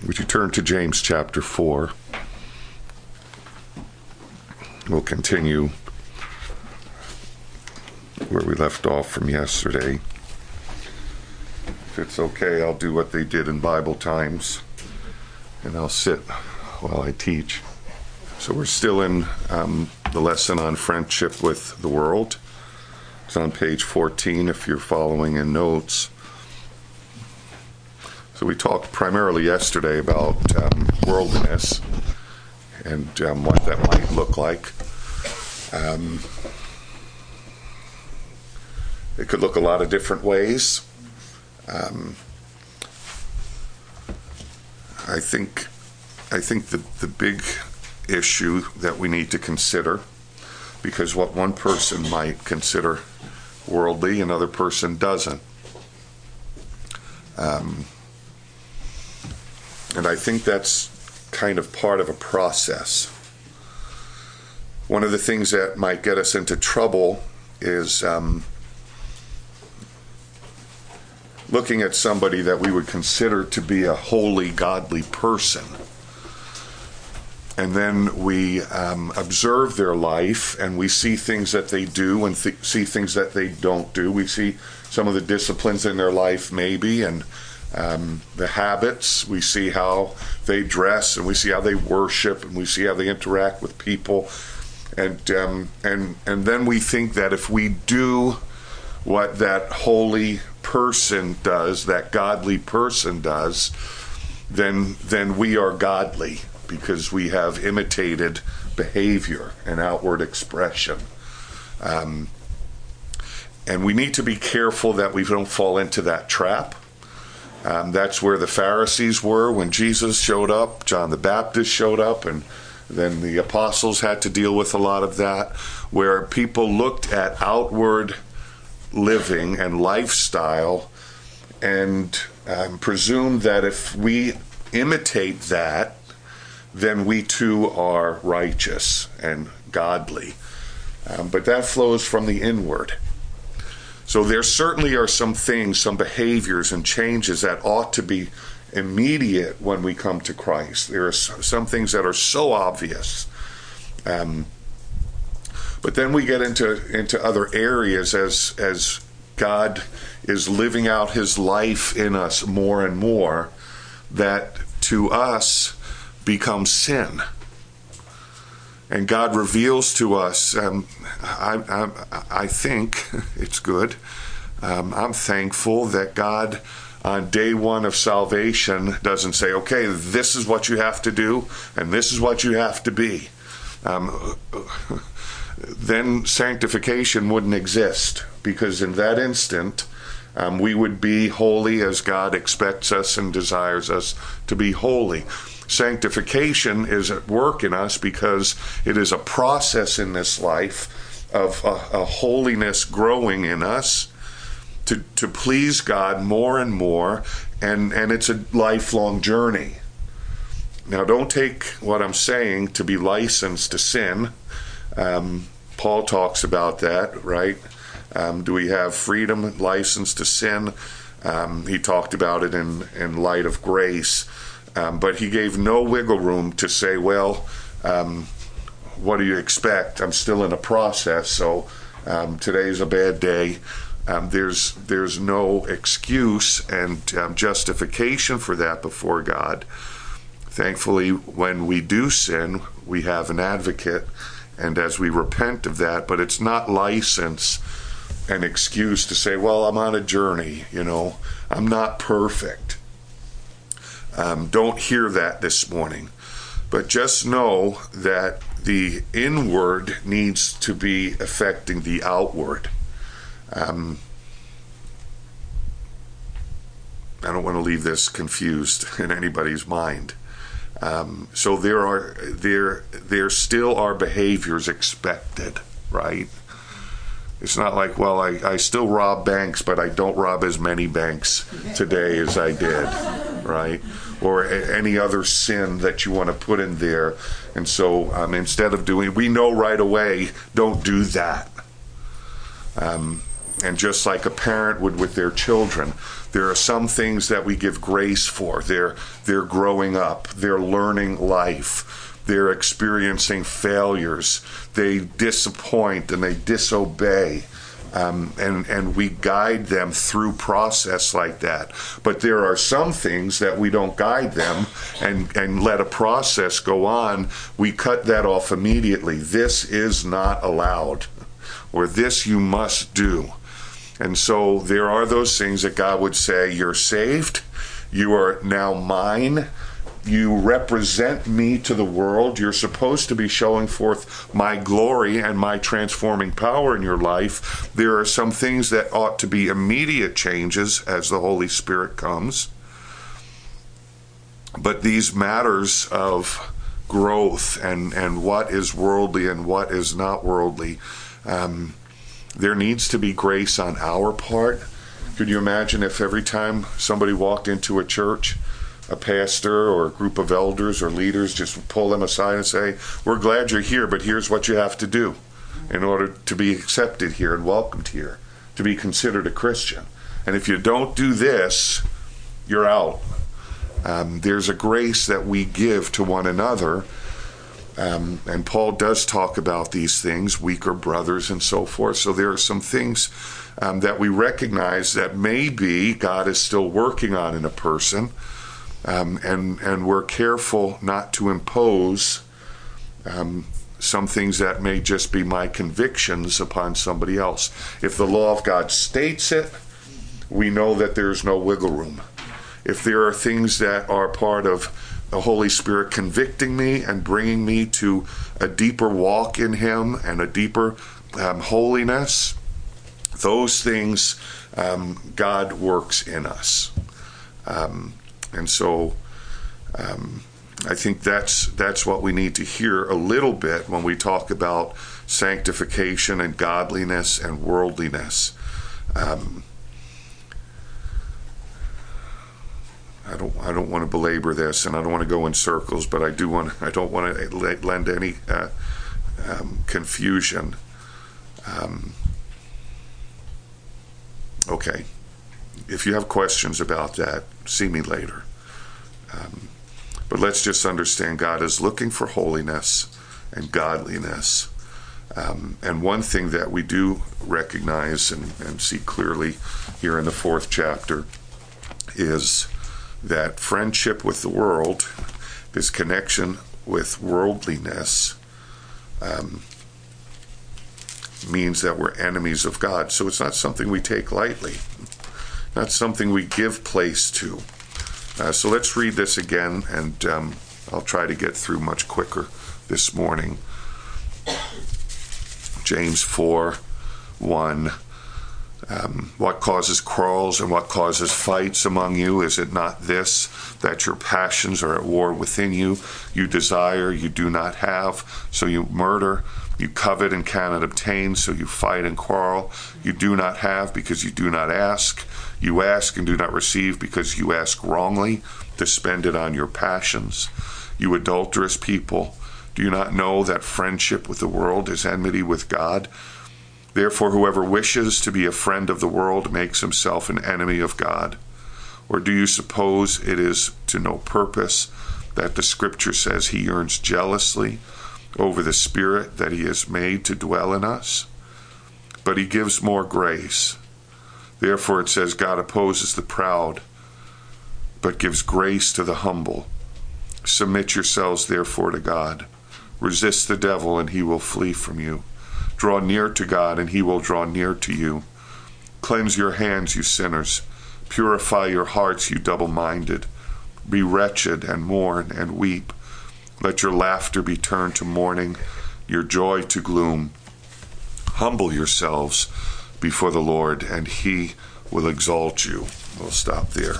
Would you turn to James chapter 4? We'll continue where we left off from yesterday. If it's okay, I'll do what they did in Bible times, and I'll sit while I teach. So we're still in the lesson on friendship with the world. It's on page 14 if you're following in notes. So we talked primarily yesterday about worldliness and what that might look like. It could look a lot of different ways. I think the big issue that we need to consider, because what one person might consider worldly, another person doesn't. And I think that's kind of part of a process. One of the things that might get us into trouble is looking at somebody that we would consider to be a holy, godly person. And then we observe their life, and we see things that they do and see things that they don't do. We see some of the disciplines in their life, maybe, and the habits. We see how they dress, and we see how they worship, and we see how they interact with people. And then we think that if we do what that holy person does, that godly person does, then we are godly, because we have imitated behavior and outward expression. And we need to be careful that we don't fall into that trap. That's where the Pharisees were when Jesus showed up, John the Baptist showed up, and then the apostles had to deal with a lot of that, where people looked at outward living and lifestyle and presumed that if we imitate that, then we too are righteous and godly. But that flows from the inward. So there certainly are some things, some behaviors and changes that ought to be immediate when we come to Christ. There are some things that are so obvious. But then we get into other areas as God is living out his life in us more and more, that to us becomes sin. And God reveals to us, I think it's good. I'm thankful that God on day one of salvation doesn't say, okay, this is what you have to do and this is what you have to be. Then sanctification wouldn't exist, because in that instant we would be holy as God expects us and desires us to be holy. Sanctification is at work in us because it is a process in this life of a holiness growing in us to please God more and more, and it's a lifelong journey. Now, don't take what I'm saying to be licensed to sin. Paul talks about that, right? Do we have freedom, license to sin? He talked about it in light of grace. But he gave no wiggle room to say, well, what do you expect? I'm still in a process, so today's a bad day. There's no excuse and justification for that before God. Thankfully, when we do sin, we have an advocate, and as we repent of that, but it's not license and excuse to say, well, I'm on a journey, I'm not perfect. Don't hear that this morning. But just know that the inward needs to be affecting the outward. I don't want to leave this confused in anybody's mind. So there still are behaviors expected, right? It's not like, well, I still rob banks, but I don't rob as many banks today as I did, right? Or any other sin that you want to put in there. And so instead of we know right away, don't do that. And just like a parent would with their children, there are some things that we give grace for. They're growing up. They're learning life. They're experiencing failures. They disappoint and they disobey. And we guide them through process like that. But there are some things that we don't guide them and let a process go on. We cut that off immediately. This is not allowed, or this you must do. And so there are those things that God would say, you're saved, you are now mine, you represent me to the world, you're supposed to be showing forth my glory and my transforming power in your life. There are some things that ought to be immediate changes as the Holy Spirit comes. But these matters of growth and what is worldly and what is not worldly, there needs to be grace on our part. Could you imagine if every time somebody walked into a church, a pastor or a group of elders or leaders just pull them aside and say, we're glad you're here, but here's what you have to do in order to be accepted here and welcomed here, to be considered a Christian. And if you don't do this, you're out. There's a grace that we give to one another. And Paul does talk about these things, weaker brothers and so forth. So there are some things that we recognize that maybe God is still working on in a person. And we're careful not to impose some things that may just be my convictions upon somebody else. If the law of God states it, we know that there's no wiggle room. If there are things that are part of the Holy Spirit convicting me and bringing me to a deeper walk in Him and a deeper holiness, those things God works in us. And so I think that's what we need to hear a little bit when we talk about sanctification and godliness and worldliness. I don't want to belabor this, and I don't want to go in circles, but I don't want to lend any confusion. Okay. If you have questions about that, see me later. But let's just understand God is looking for holiness and godliness. And one thing that we do recognize and see clearly here in the 4th chapter is that friendship with the world, this connection with worldliness, means that we're enemies of God. So it's not something we take lightly, not something we give place to. So let's read this again, and I'll try to get through much quicker this morning. James 4:1. What causes quarrels and what causes fights among you? Is it not this, that your passions are at war within you? You desire, you do not have, so you murder. You covet and cannot obtain, so you fight and quarrel. You do not have because you do not ask. You ask and do not receive because you ask wrongly to spend it on your passions. You adulterous people, do you not know that friendship with the world is enmity with God? Therefore, whoever wishes to be a friend of the world makes himself an enemy of God. Or do you suppose it is to no purpose that the Scripture says he yearns jealously over the Spirit that he has made to dwell in us? But he gives more grace. Therefore it says God opposes the proud, but gives grace to the humble. Submit yourselves therefore to God. Resist the devil and he will flee from you. Draw near to God and he will draw near to you. Cleanse your hands, you sinners. Purify your hearts, you double-minded. Be wretched and mourn and weep. Let your laughter be turned to mourning, your joy to gloom. Humble yourselves before the Lord, and he will exalt you. We'll stop there.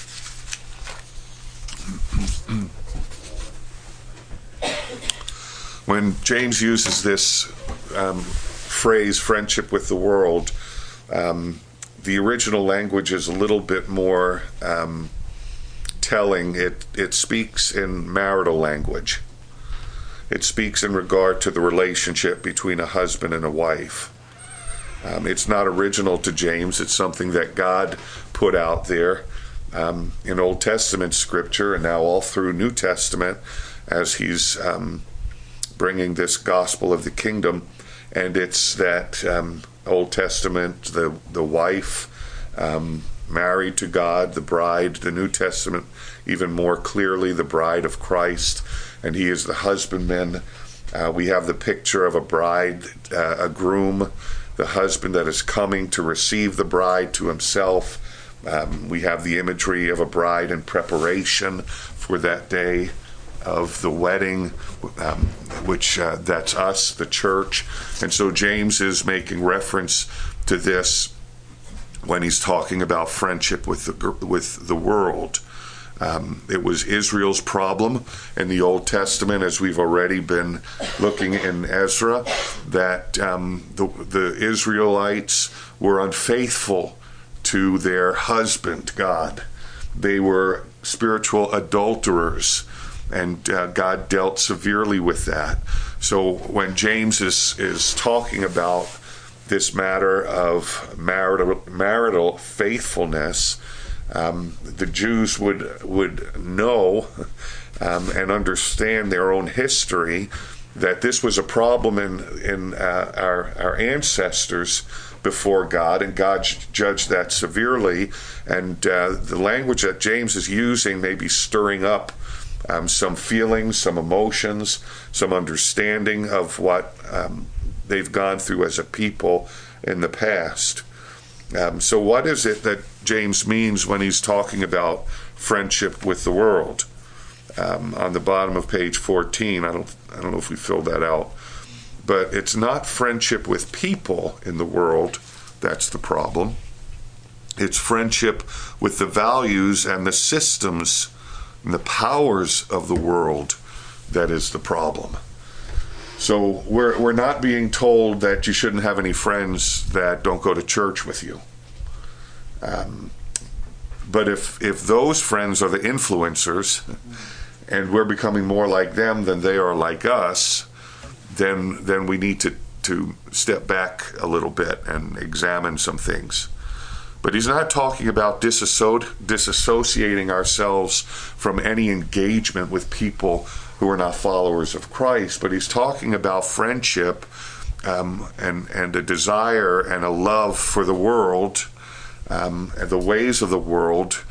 When James uses this phrase, friendship with the world, the original language is a little bit more telling. It speaks in marital language. It speaks in regard to the relationship between a husband and a wife. It's not original to James. It's something that God put out there in Old Testament scripture and now all through New Testament as he's bringing this gospel of the kingdom. And it's that Old Testament, the wife married to God, the bride, the New Testament even more clearly the bride of Christ, and he is the husbandman. We have the picture of a bride, a groom, the husband that is coming to receive the bride to himself. We have the imagery of a bride in preparation for that day of the wedding, which that's us, the church. And so James is making reference to this when he's talking about friendship with the world. It was Israel's problem in the Old Testament, as we've already been looking in Ezra, that the Israelites were unfaithful to their husband, God. They were spiritual adulterers, and God dealt severely with that. So when James is talking about this matter of marital faithfulness, the Jews would know and understand their own history, that this was a problem in our ancestors before God, and God judged that severely. And the language that James is using may be stirring up some feelings, some emotions, some understanding of what they've gone through as a people in the past. So what is it that James means when he's talking about friendship with the world? On the bottom of page 14, I don't know if we filled that out, but it's not friendship with people in the world that's the problem. It's friendship with the values and the systems and the powers of the world that is the problem. So we're not being told that you shouldn't have any friends that don't go to church with you. But if those friends are the influencers and we're becoming more like them than they are like us, then we need to step back a little bit and examine some things. But he's not talking about disassociating ourselves from any engagement with people who are not followers of Christ, but he's talking about friendship and a desire and a love for the world and the ways of the world,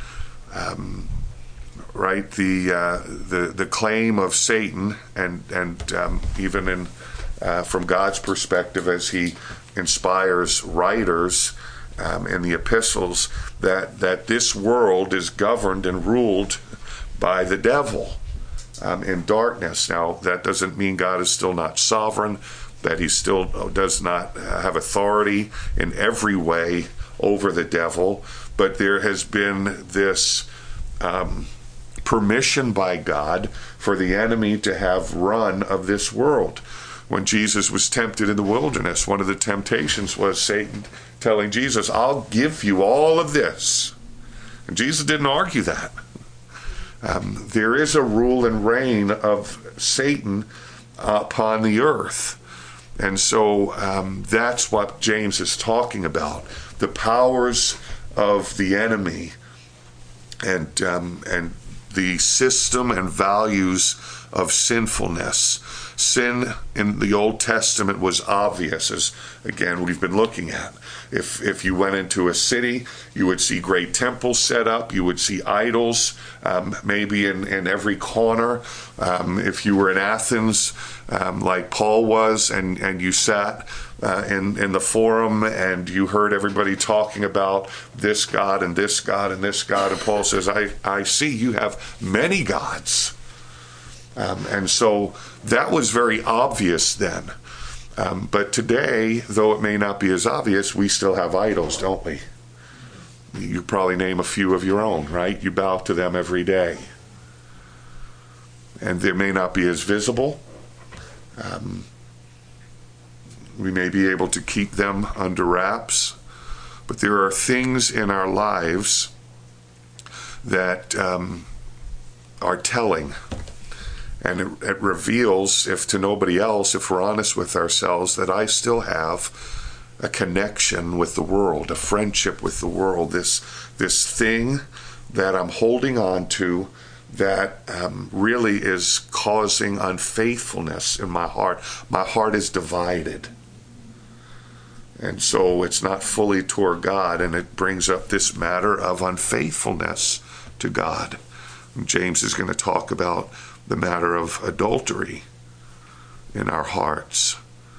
right? The claim of Satan and even in from God's perspective as he inspires writers in the epistles that this world is governed and ruled by the devil. In darkness. Now, that doesn't mean God is still not sovereign, that he still does not have authority in every way over the devil, but there has been this permission by God for the enemy to have run of this world. When Jesus was tempted in the wilderness, one of the temptations was Satan telling Jesus, I'll give you all of this. And Jesus didn't argue that. There is a rule and reign of Satan upon the earth. And so that's what James is talking about. The powers of the enemy and the system and values of sinfulness. Sin in the Old Testament was obvious, as again we've been looking at. If you went into a city, you would see great temples set up. You would see idols, maybe in every corner. If you were in Athens, like Paul was, and you sat in the forum and you heard everybody talking about this God and this God and this God, and Paul says, I see you have many gods. And so that was very obvious then. But today, though it may not be as obvious, we still have idols, don't we? You probably name a few of your own, right? You bow to them every day. And they may not be as visible. We may be able to keep them under wraps. But there are things in our lives that are telling. And it reveals, if to nobody else, if we're honest with ourselves, that I still have a connection with the world, a friendship with the world, this thing that I'm holding on to that really is causing unfaithfulness in my heart. My heart is divided. And so it's not fully toward God, and it brings up this matter of unfaithfulness to God. And James is going to talk about the matter of adultery in our hearts.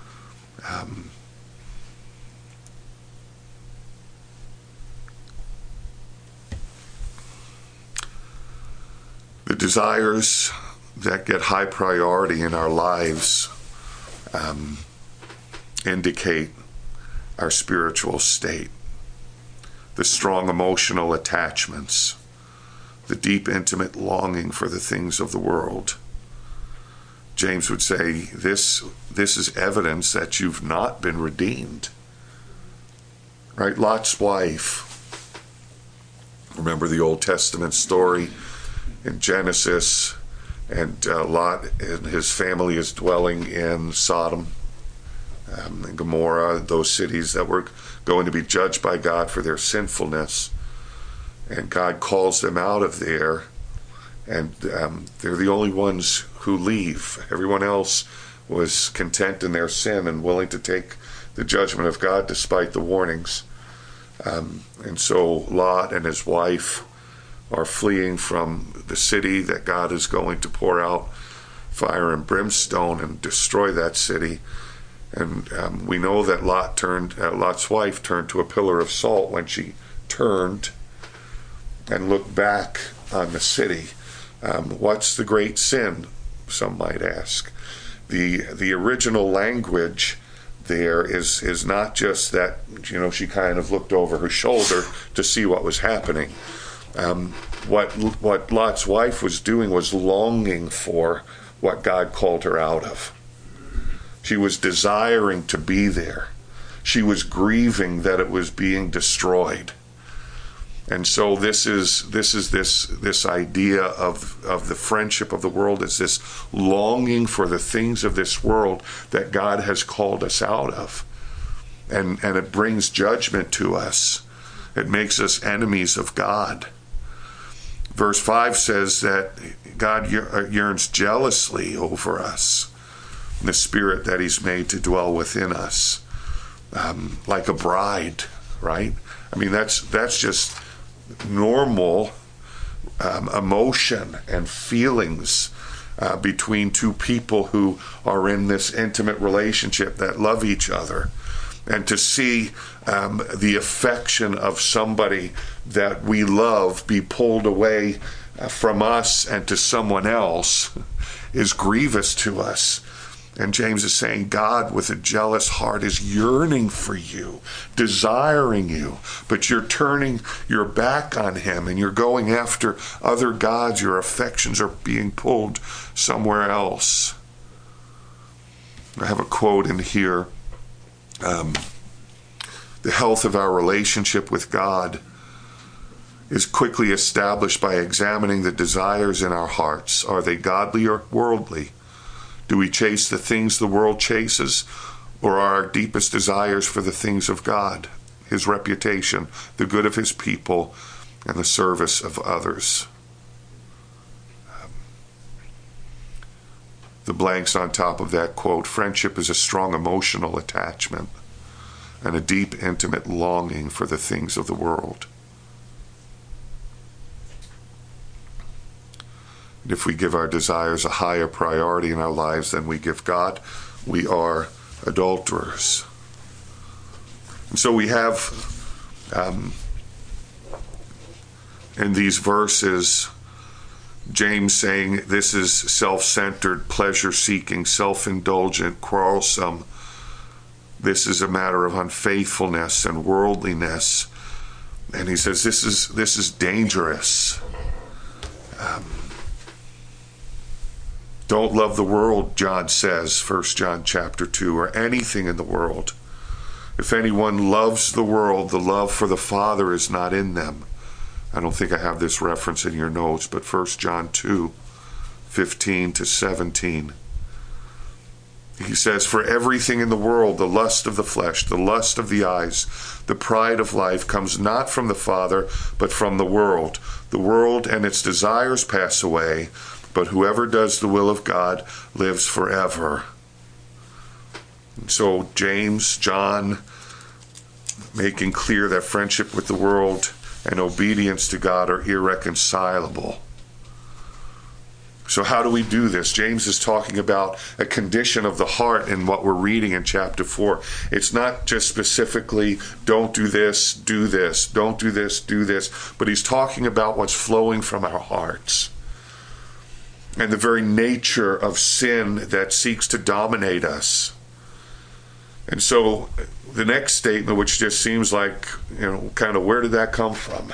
The desires that get high priority in our lives indicate our spiritual state. The strong emotional attachments, the deep intimate longing for the things of the world. James would say this is evidence that you've not been redeemed. Right? Lot's wife. Remember the Old Testament story in Genesis, and Lot and his family is dwelling in Sodom and Gomorrah, those cities that were going to be judged by God for their sinfulness. And God calls them out of there, and they're the only ones who leave. Everyone else was content in their sin and willing to take the judgment of God despite the warnings. And so Lot and his wife are fleeing from the city that God is going to pour out fire and brimstone and destroy that city. And we know that Lot's wife turned to a pillar of salt when she turned and looked back on the city. What's the great sin? Some might ask. The original language there is not just that, she kind of looked over her shoulder to see what was happening. What Lot's wife was doing was longing for what God called her out of. She was desiring to be there. She was grieving that it was being destroyed. And so this idea of the friendship of the world is this longing for the things of this world that God has called us out of. And it brings judgment to us. It makes us enemies of God. Verse 5 says that God yearns jealously over us, the spirit that he's made to dwell within us, like a bride, right? I mean, that's just normal emotion and feelings between two people who are in this intimate relationship that love each other. And to see the affection of somebody that we love be pulled away from us and to someone else is grievous to us. And James is saying God with a jealous heart is yearning for you, desiring you, but you're turning your back on him and you're going after other gods. Your affections are being pulled somewhere else. I have a quote in here. The health of our relationship with God is quickly established by examining the desires in our hearts. Are they godly or worldly? Do we chase the things the world chases, or are our deepest desires for the things of God, his reputation, the good of his people, and the service of others? The blanks on top of that quote: friendship is a strong emotional attachment and a deep, intimate longing for the things of the world. And if we give our desires a higher priority in our lives than we give God, we are adulterers. And so we have in these verses James saying this is self-centered, pleasure-seeking, self-indulgent, quarrelsome. This is a matter of unfaithfulness and worldliness. And he says this is dangerous. Don't love the world, John says, 1 John chapter 2, or anything in the world. If anyone loves the world, the love for the Father is not in them. I don't think I have this reference in your notes, but 1 John 2, 15 to 17. He says, for everything in the world, the lust of the flesh, the lust of the eyes, the pride of life comes not from the Father, but from the world. The world and its desires pass away, but whoever does the will of God lives forever. And so James, John, making clear that friendship with the world and obedience to God are irreconcilable. So how do we do this? James is talking about a condition of the heart in what we're reading in chapter 4. It's not just specifically, don't do this, do this, don't do this, do this, but he's talking about what's flowing from our hearts and the very nature of sin that seeks to dominate us. And so the next statement, which just seems like, kind of where did that come from?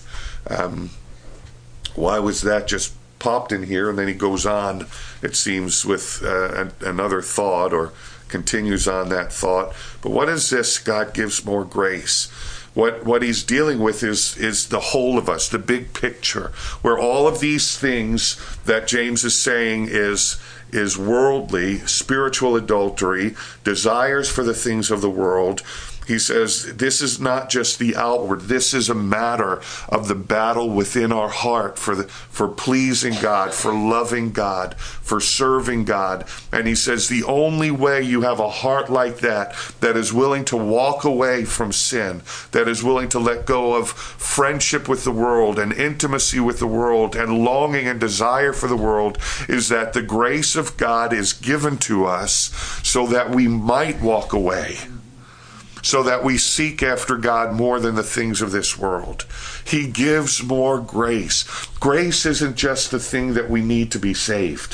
Why was that just popped in here? And then he goes on, it seems, with another thought, or continues on that thought. But what is this? God gives more grace. What he's dealing with is the whole of us, the big picture, where all of these things that James is saying is worldly, spiritual adultery, desires for the things of the world. He says this is not just the outward. This is a matter of the battle within our heart for pleasing God, for loving God, for serving God. And he says the only way you have a heart like that is willing to walk away from sin, that is willing to let go of friendship with the world and intimacy with the world and longing and desire for the world, is that the grace of God is given to us so that we might walk away, so that we seek after God more than the things of this world. He gives more grace. Grace isn't just the thing that we need to be saved.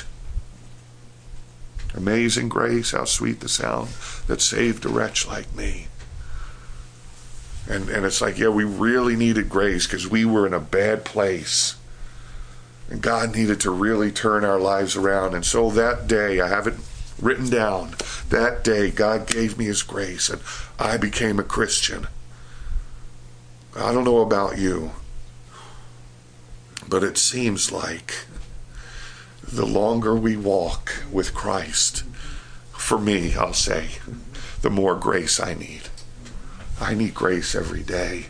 Amazing grace, how sweet the sound that saved a wretch like me. And it's like, yeah, we really needed grace because we were in a bad place. And God needed to really turn our lives around. And so that day, I have it written down, that day God gave me his grace and I became a Christian. I don't know about you, but it seems like the longer we walk with Christ, for me, I'll say, the more grace I need. I need grace every day.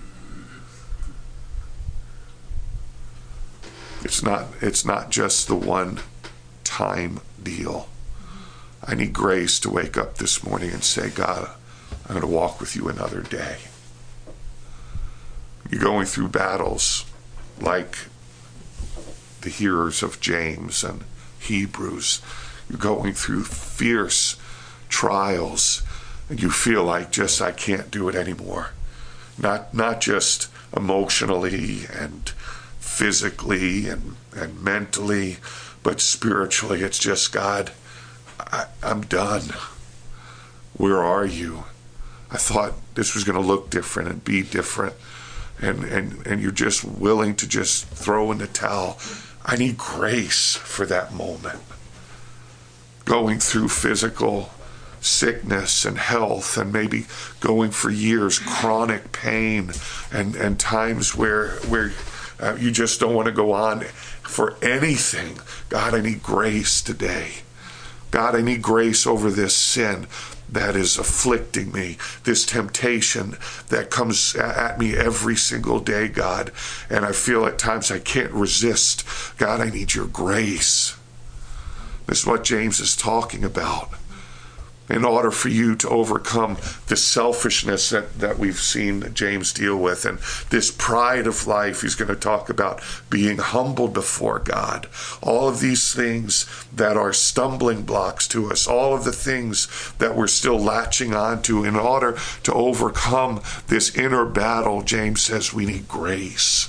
It's not just the one time deal. I need grace to wake up this morning and say, God, I'm going to walk with you another day. You're going through battles like the hearers of James and Hebrews. You're going through fierce trials and you feel like I can't do it anymore. Not just emotionally and physically and mentally, but spiritually. It's just, God, I'm done. Where are you? I thought this was going to look different and be different. And you're just willing to just throw in the towel. I need grace for that moment. Going through physical sickness and health, and maybe going for years, chronic pain, and times where you just don't want to go on for anything. God, I need grace today. God, I need grace over this sin that is afflicting me, this temptation that comes at me every single day, God. And I feel at times I can't resist. God, I need your grace. This is what James is talking about. In order for you to overcome the selfishness that we've seen James deal with and this pride of life, he's going to talk about being humbled before God. All of these things that are stumbling blocks to us, all of the things that we're still latching onto, in order to overcome this inner battle, James says we need grace.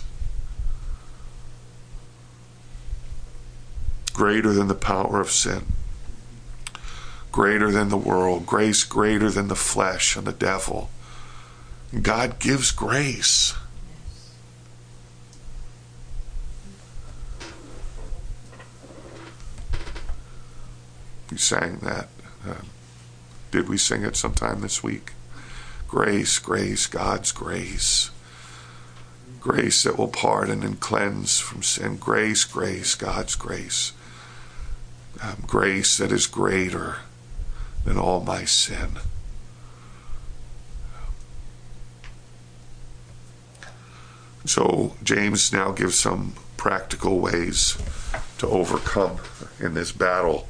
Greater than the power of sin. Greater than the world, grace greater than the flesh and the devil. God gives grace. We sang that. Did we sing it sometime this week? Grace, grace, God's grace. Grace that will pardon and cleanse from sin. Grace, grace, God's grace. Grace that is greater and all my sin. So James now gives some practical ways to overcome in this battle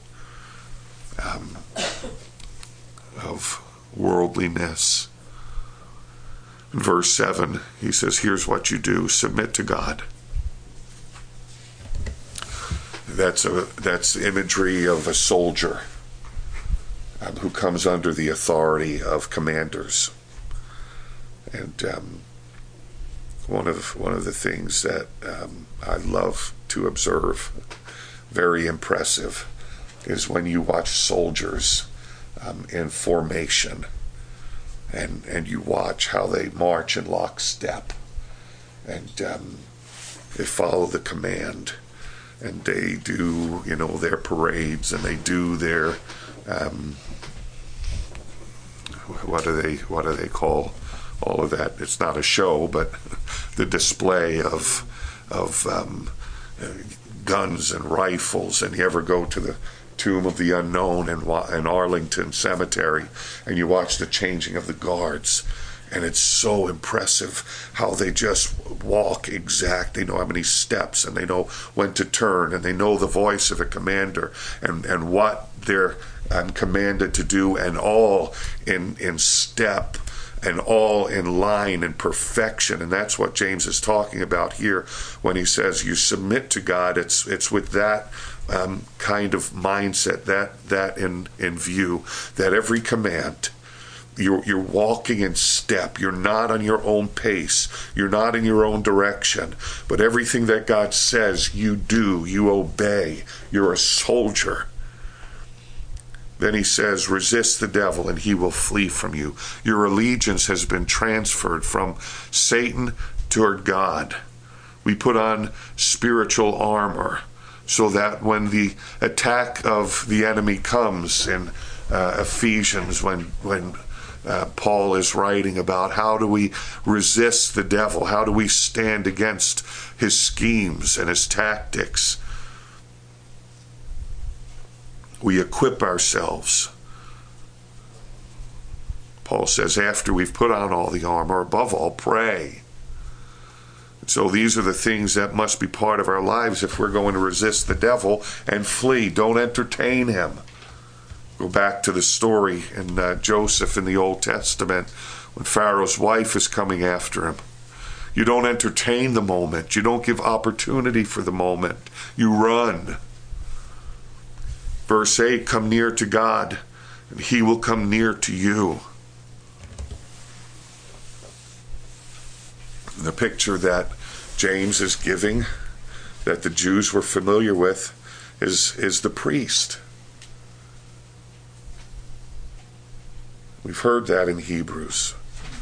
of worldliness. In verse 7, he says, here's what you do. Submit to God. That's imagery of a soldier who comes under the authority of commanders. And one of the things that I love to observe, very impressive, is when you watch soldiers in formation, and you watch how they march in lockstep, and they follow the command, and they do their parades, and they do their what do they call all of that? It's not a show, but the display of guns and rifles. And you ever go to the Tomb of the Unknown in Arlington Cemetery, and you watch the changing of the guards, and it's so impressive how they just walk exact. They know how many steps, and they know when to turn, and they know the voice of a commander, and what they're commanded to do, and all in step, and all in line and perfection. And that's what James is talking about here when he says you submit to God. It's with that kind of mindset, that in view, that every command, you're walking in step. You're not on your own pace. You're not in your own direction. But everything that God says, you do. You obey. You're a soldier. Then he says, resist the devil and he will flee from you. Your allegiance has been transferred from Satan toward God. We put on spiritual armor so that when the attack of the enemy comes in Ephesians, when Paul is writing about how do we resist the devil, how do we stand against his schemes and his tactics, we equip ourselves. Paul says, after we've put on all the armor, above all, pray. So these are the things that must be part of our lives if we're going to resist the devil and flee. Don't entertain him. Go back to the story in Joseph in the Old Testament when Pharaoh's wife is coming after him. You don't entertain the moment. You don't give opportunity for the moment. You run. Verse 8, come near to God, and he will come near to you. The picture that James is giving, that the Jews were familiar with, is the priest. We've heard that in Hebrews.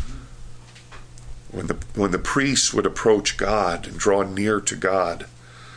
When the priests would approach God and draw near to God,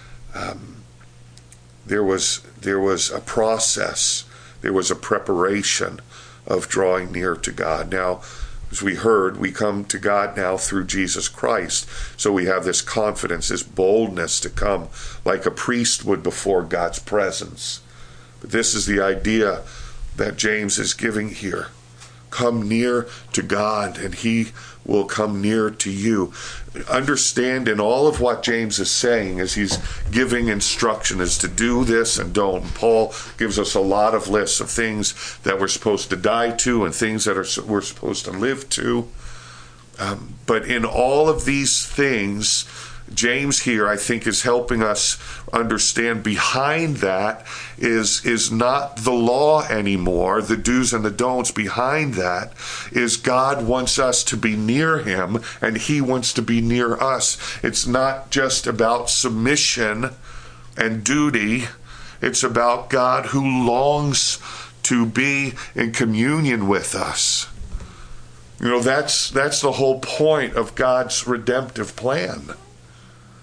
there was a process, there was a preparation of drawing near to God. Now, as we heard, we come to God now through Jesus Christ. So we have this confidence, this boldness to come like a priest would before God's presence. But this is the idea that James is giving here. Come near to God and he will come near to you. Understand in all of what James is saying as he's giving instruction is to do this and don't. And Paul gives us a lot of lists of things that we're supposed to die to and things that we're supposed to live to. But in all of these things, James here, I think, is helping us understand behind that is not the law anymore, the do's and the don'ts. Behind that is God wants us to be near him and he wants to be near us. It's not just about submission and duty. It's about God who longs to be in communion with us. You know, that's the whole point of God's redemptive plan.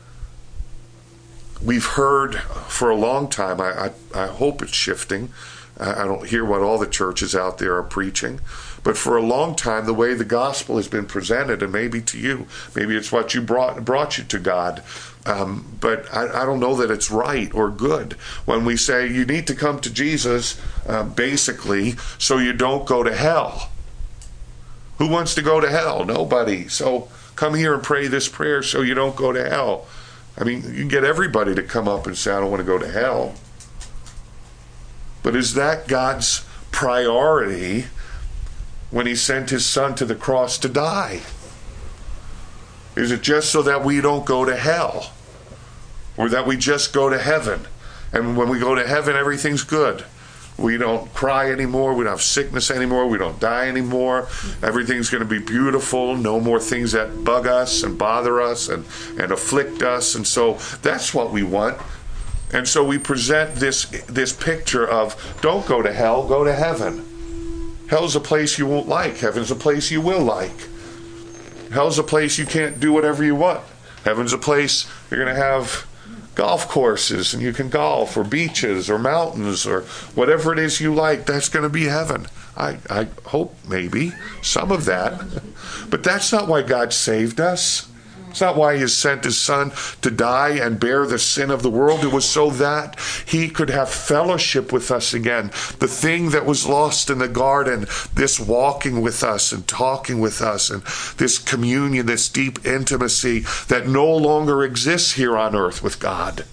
We've heard for a long time, I hope it's shifting, I don't hear what all the churches out there are preaching. But for a long time, the way the gospel has been presented, and maybe to you, maybe it's what you brought you to God, but I don't know that it's right or good when we say you need to come to Jesus, basically, so you don't go to hell. Who wants to go to hell? Nobody. So come here and pray this prayer so you don't go to hell. I mean, you can get everybody to come up and say, I don't want to go to hell. But is that God's priority when he sent his son to the cross to die? Is it just so that we don't go to hell? Or that we just go to heaven? And when we go to heaven, everything's good. We don't cry anymore. We don't have sickness anymore. We don't die anymore. Everything's going to be beautiful. No more things that bug us and bother us and afflict us. And so that's what we want. And so we present this picture of don't go to hell, go to heaven. Hell's a place you won't like. Heaven's a place you will like. Hell's a place you can't do whatever you want. Heaven's a place you're going to have golf courses and you can golf, or beaches or mountains or whatever it is you like. That's going to be heaven. I hope maybe some of that. But that's not why God saved us. It's not why he sent his son to die and bear the sin of the world. It was so that he could have fellowship with us again. The thing that was lost in the garden, this walking with us and talking with us, and this communion, this deep intimacy that no longer exists here on earth with God.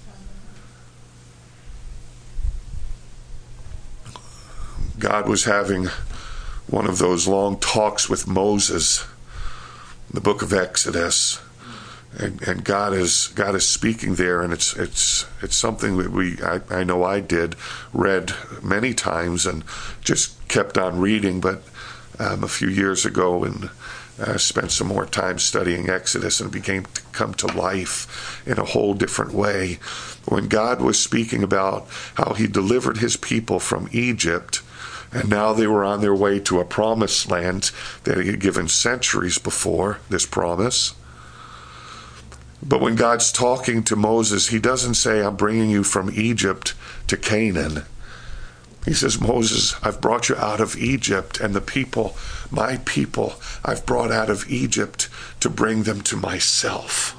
God was having one of those long talks with Moses in the book of Exodus. And God is speaking there, and it's something that I know I read many times and just kept on reading. But a few years ago, and spent some more time studying Exodus, and it began to come to life in a whole different way. When God was speaking about how he delivered his people from Egypt, and now they were on their way to a promised land that he had given centuries before, this promise. But when God's talking to Moses, he doesn't say, I'm bringing you from Egypt to Canaan. He says, Moses, I've brought you out of Egypt, and the people, my people, I've brought out of Egypt to bring them to myself.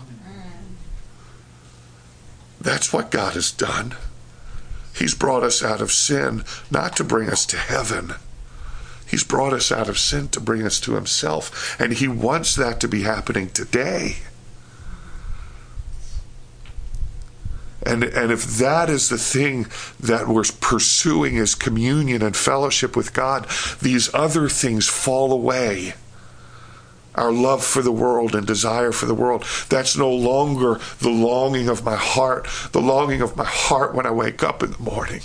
That's what God has done. He's brought us out of sin, not to bring us to heaven. He's brought us out of sin to bring us to himself. And he wants that to be happening today. And if that is the thing that we're pursuing, is communion and fellowship with God, these other things fall away. Our love for the world and desire for the world, that's no longer the longing of my heart. The longing of my heart when I wake up in the morning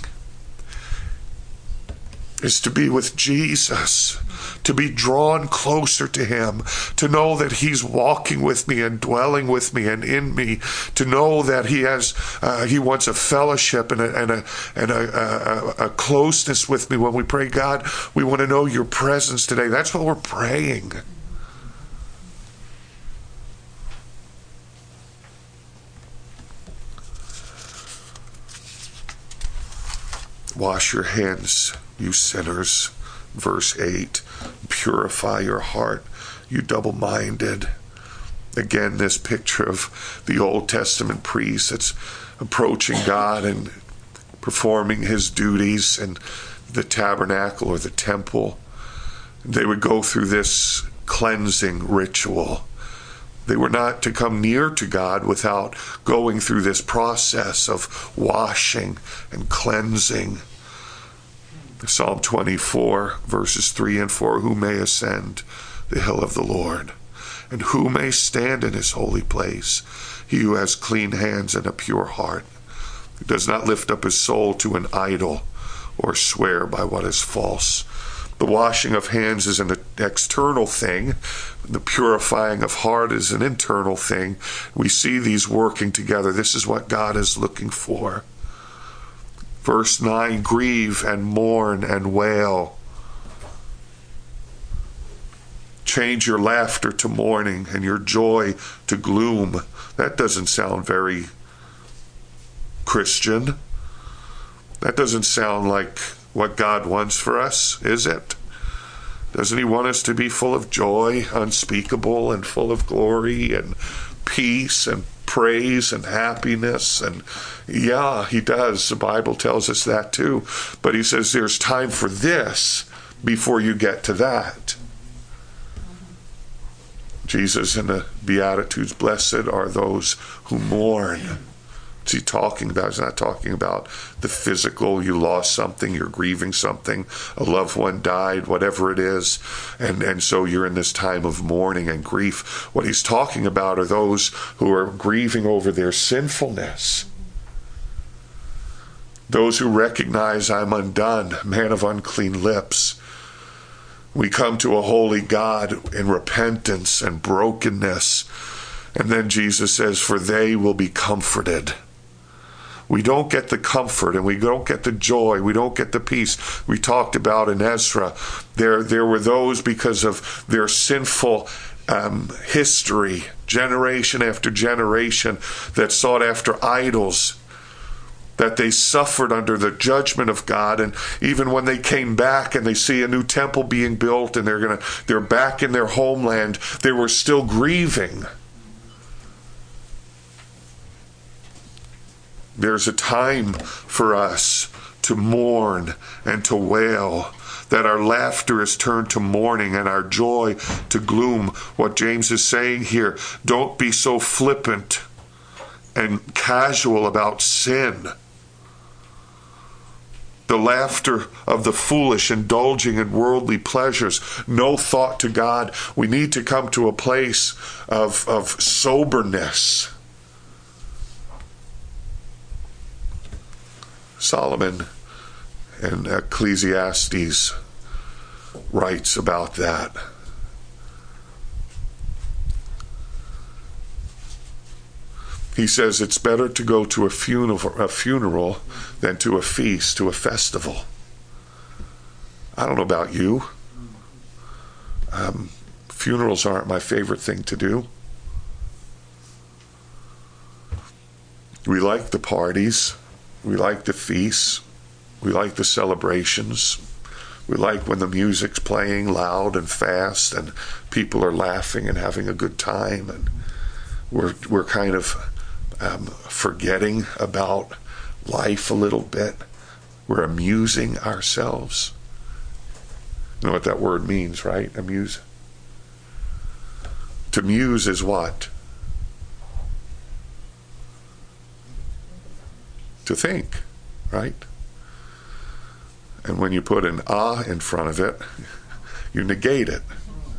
is to be with Jesus, to be drawn closer to him, to know that he's walking with me and dwelling with me and in me, to know that he wants a fellowship and a closeness with me. When we pray, God, we want to know your presence today. That's what we're praying. Wash your hands, you sinners. Verse 8, purify your heart, you double-minded. Again, this picture of the Old Testament priest that's approaching God and performing his duties in the tabernacle or the temple. They would go through this cleansing ritual. They were not to come near to God without going through this process of washing and cleansing. Psalm 24, verses 3 and 4, who may ascend the hill of the Lord, and who may stand in his holy place? He who has clean hands and a pure heart, who does not lift up his soul to an idol or swear by what is false. The washing of hands is an external thing. The purifying of heart is an internal thing. We see these working together. This is what God is looking for. Verse 9, grieve and mourn and wail. Change your laughter to mourning and your joy to gloom. That doesn't sound very Christian. That doesn't sound like what God wants for us, is it? Doesn't he want us to be full of joy, unspeakable, and full of glory and peace and praise and happiness? And yeah, he does. The Bible tells us that too. But he says there's time for this before you get to that. Jesus in the Beatitudes, blessed are those who mourn. What's he talking about? He's not talking about the physical, you lost something, you're grieving something, a loved one died, whatever it is, and so you're in this time of mourning and grief. What he's talking about are those who are grieving over their sinfulness. Those who recognize, I'm undone, man of unclean lips. We come to a holy God in repentance and brokenness. And then Jesus says, for they will be comforted. We don't get the comfort and we don't get the joy. We don't get the peace. We talked about in Ezra, there were those because of their sinful history, generation after generation, that sought after idols, that they suffered under the judgment of God. And even when they came back and they see a new temple being built and they're back in their homeland, they were still grieving. There's a time for us to mourn and to wail, that our laughter is turned to mourning and our joy to gloom. What James is saying here, don't be so flippant and casual about sin. The laughter of the foolish, indulging in worldly pleasures, no thought to God. We need to come to a place of soberness. Solomon in Ecclesiastes writes about that. He says it's better to go to a funeral than to a feast, to a festival. I don't know about you. Funerals aren't my favorite thing to do. We like the parties. We like the feasts. We like the celebrations. We like when the music's playing loud and fast and people are laughing and having a good time, and we're kind of forgetting about life a little bit. We're amusing ourselves. You know what that word means, right? Amuse. To muse is what? To think, right? And when you put an in front of it, you negate it.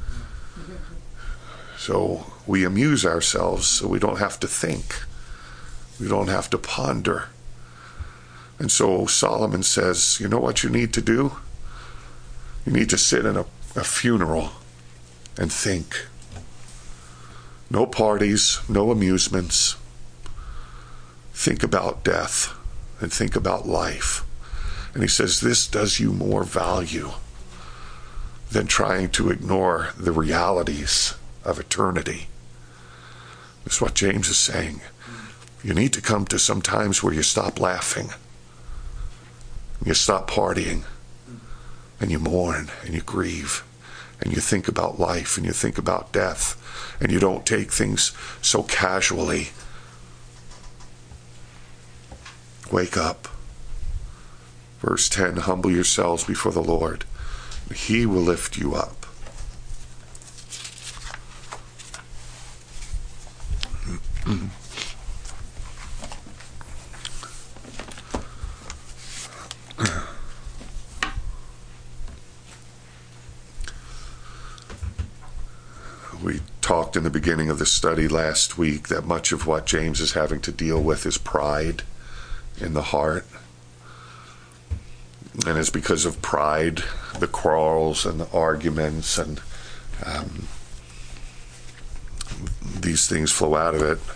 So we amuse ourselves so we don't have to think. We don't have to ponder. And so Solomon says, you know what you need to do? You need to sit in a funeral and think. No parties, no amusements. Think about death and think about life. And he says this does you more value than trying to ignore the realities of eternity. That's what James is saying. You need to come to some times where you stop laughing, you stop partying, and you mourn and you grieve and you think about life and you think about death, and you don't take things so casually. Wake up. Verse 10, humble yourselves before the Lord. He will lift you up. We talked in the beginning of the study last week that much of what James is having to deal with is pride in the heart. And it's because of pride, the quarrels and the arguments and these things flow out of it.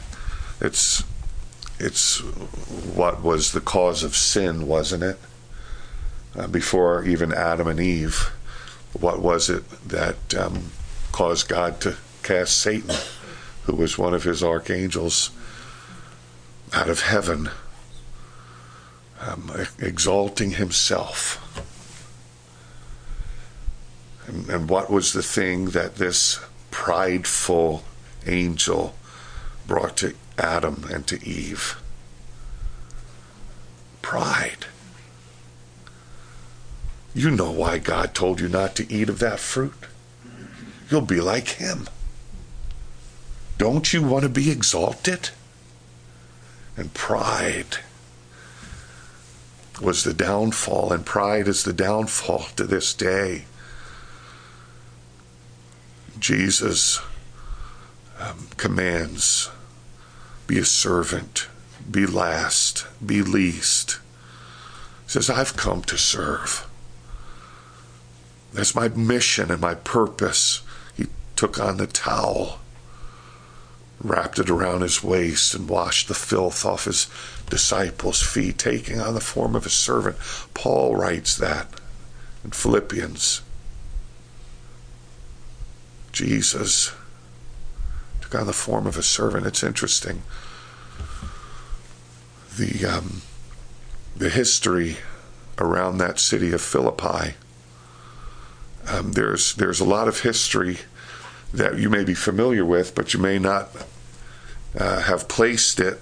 It's what was the cause of sin, wasn't it? Before even Adam and Eve, what was it that caused God to cast Satan, who was one of his archangels, out of heaven, exalting himself And what was the thing that this prideful angel brought to Adam and to Eve? Pride. You know why God told you not to eat of that fruit. You'll be like him. Don't you want to be exalted? And pride was the downfall, and pride is the downfall to this day. Jesus commands, be a servant, be last, be least. He says, I've come to serve. That's my mission and my purpose. He took on the towel, wrapped it around his waist, and washed the filth off his disciples' feet, taking on the form of a servant. Paul writes that in Philippians. Jesus took on the form of a servant. It's interesting. The history around that city of Philippi, there's a lot of history that you may be familiar with, but you may not have placed it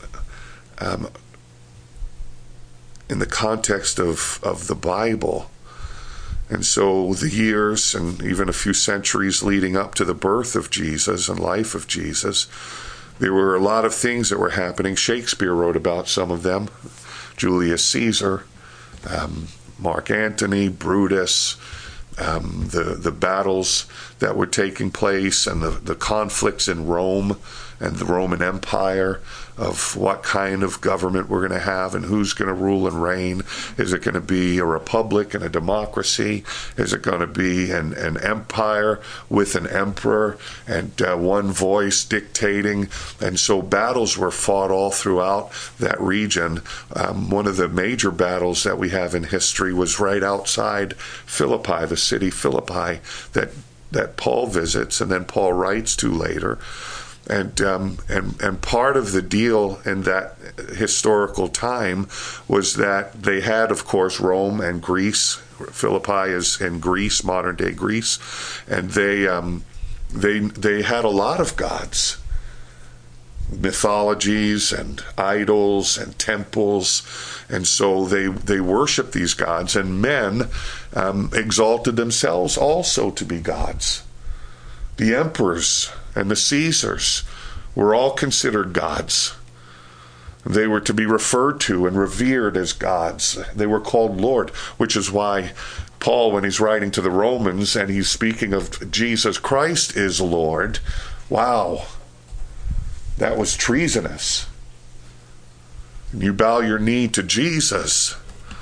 in the context of the Bible. And so the years and even a few centuries leading up to the birth of Jesus and life of Jesus, there were a lot of things that were happening. Shakespeare wrote about some of them. Julius Caesar, Mark Antony, Brutus, the battles that were taking place, and the conflicts in Rome and the Roman Empire, of what kind of government we're going to have and who's going to rule and reign. Is it going to be a republic and a democracy? Is it going to be an empire with an emperor and one voice dictating? And so battles were fought all throughout that region. One of the major battles that we have in history was right outside Philippi, the city Philippi that Paul visits and then Paul writes to later. And part of the deal in that historical time was that they had, of course, Rome and Greece. Philippi is in Greece, modern day Greece, and they had a lot of gods, mythologies and idols and temples, and so they worshiped these gods, and men exalted themselves also to be gods. The emperors and the Caesars were all considered gods. They were to be referred to and revered as gods. They were called Lord, which is why Paul, when he's writing to the Romans and he's speaking of Jesus Christ is Lord, wow, that was treasonous. You bow your knee to Jesus.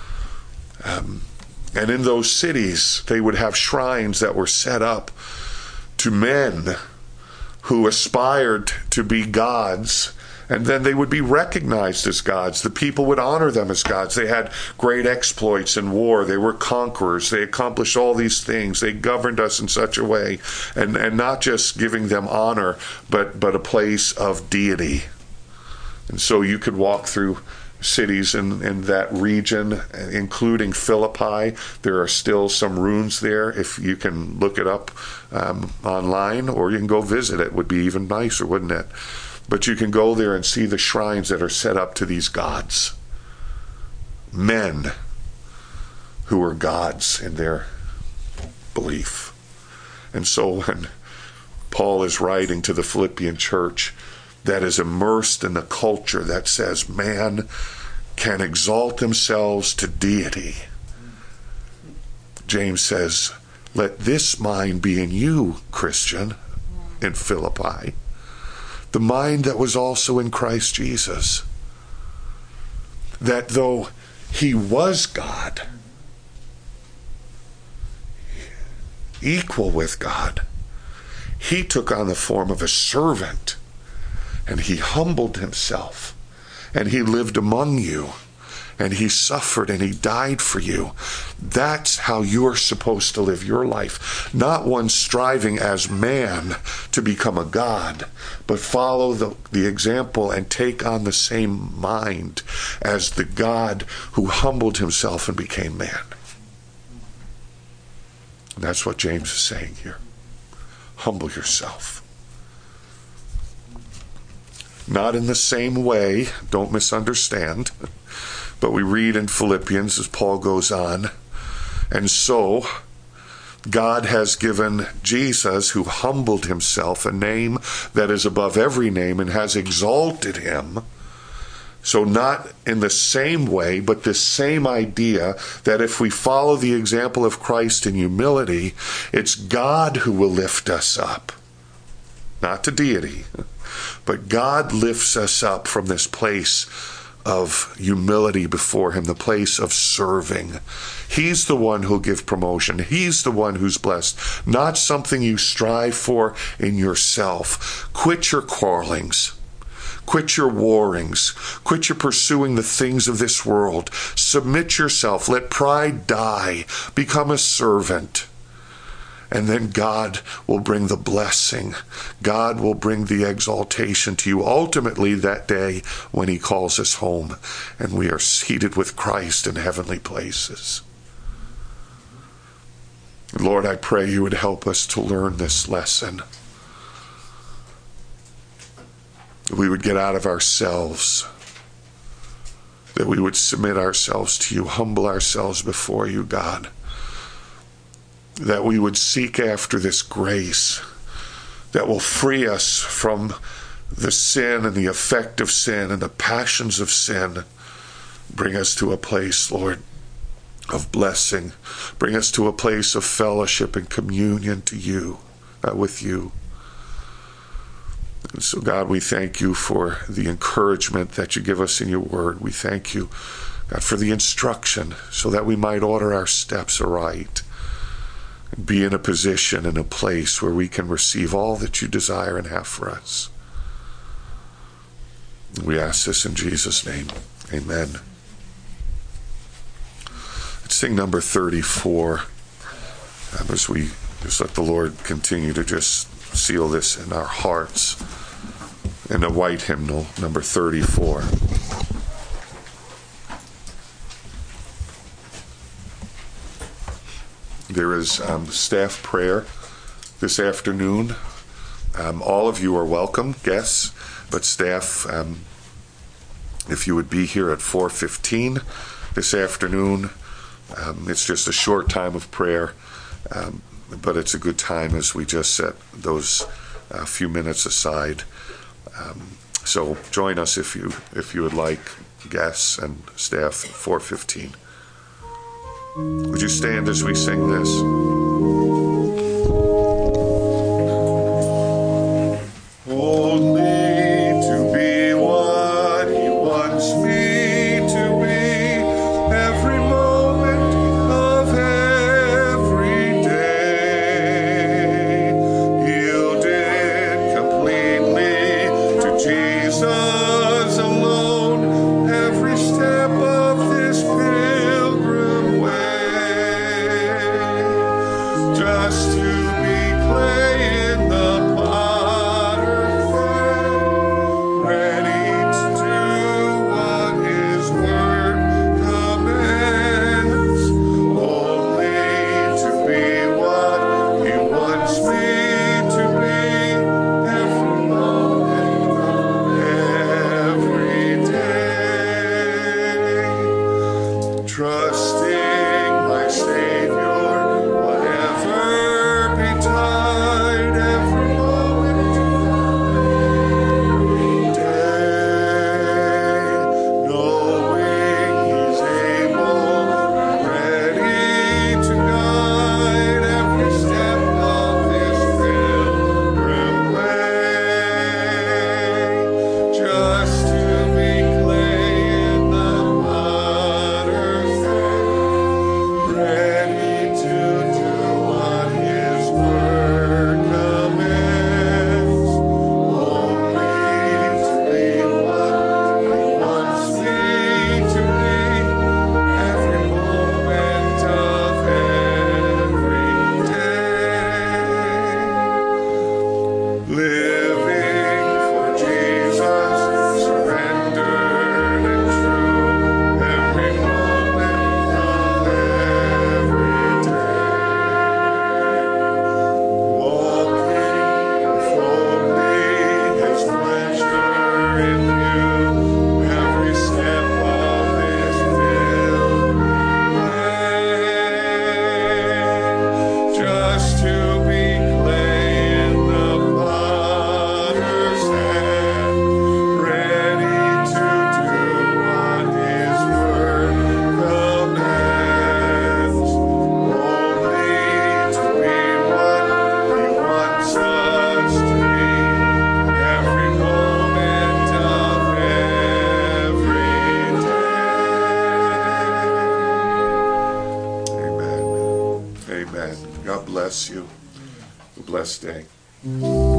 And in those cities, they would have shrines that were set up to men who aspired to be gods, and then they would be recognized as gods. The people would honor them as gods. They had great exploits in war. They were conquerors. They accomplished all these things. They governed us in such a way, and not just giving them honor, but a place of deity. And so you could walk through cities in that region, including Philippi. There are still some ruins there. If you can look it up online, or you can go visit it, would be even nicer, wouldn't it? But you can go there and see the shrines that are set up to these gods. Men who were gods in their belief. And so when Paul is writing to the Philippian church that is immersed in the culture that says man can exalt themselves to deity, James says, let this mind be in you, Christian, in Philippi, the mind that was also in Christ Jesus, that though he was God, equal with God, he took on the form of a servant, and he humbled himself, and he lived among you, and he suffered, and he died for you. That's how you're supposed to live your life. Not one striving as man to become a god, but follow the example and take on the same mind as the God who humbled himself and became man. And that's what James is saying here. Humble yourself. Not in the same way, don't misunderstand, but we read in Philippians as Paul goes on, and so God has given Jesus, who humbled himself, a name that is above every name and has exalted him. So not in the same way, but this same idea that if we follow the example of Christ in humility, it's God who will lift us up. Not to deity, but God lifts us up from this place of humility before him, the place of serving. He's the one who'll give promotion. He's the one who's blessed, not something you strive for in yourself. Quit your quarrelings. Quit your warrings. Quit your pursuing the things of this world. Submit yourself. Let pride die. Become a servant. And then God will bring the blessing. God will bring the exaltation to you ultimately that day when he calls us home and we are seated with Christ in heavenly places. Lord, I pray you would help us to learn this lesson. That we would get out of ourselves. That we would submit ourselves to you, humble ourselves before you, God. That we would seek after this grace that will free us from the sin and the effect of sin and the passions of sin. Bring us to a place, Lord, of blessing. Bring us to a place of fellowship and communion to you, with you. And so, God, we thank you for the encouragement that you give us in your word. We thank you, God, for the instruction so that we might order our steps aright. Be in a position, in a place where we can receive all that you desire and have for us. We ask this in Jesus' name. Amen. Let's sing number 34. As we just let the Lord continue to just seal this in our hearts. In a white hymnal, number 34. There is staff prayer this afternoon. All of you are welcome, guests, but staff, if you would be here at 4:15 this afternoon, it's just a short time of prayer, but it's a good time as we just set those few minutes aside. So join us if you would like, guests and staff, 4:15. Would you stand as we sing this? Only to be what he wants me to be, every moment of every day, yielded completely to Jesus alone, every step of this pilgrim way. God bless you. Have a blessed day.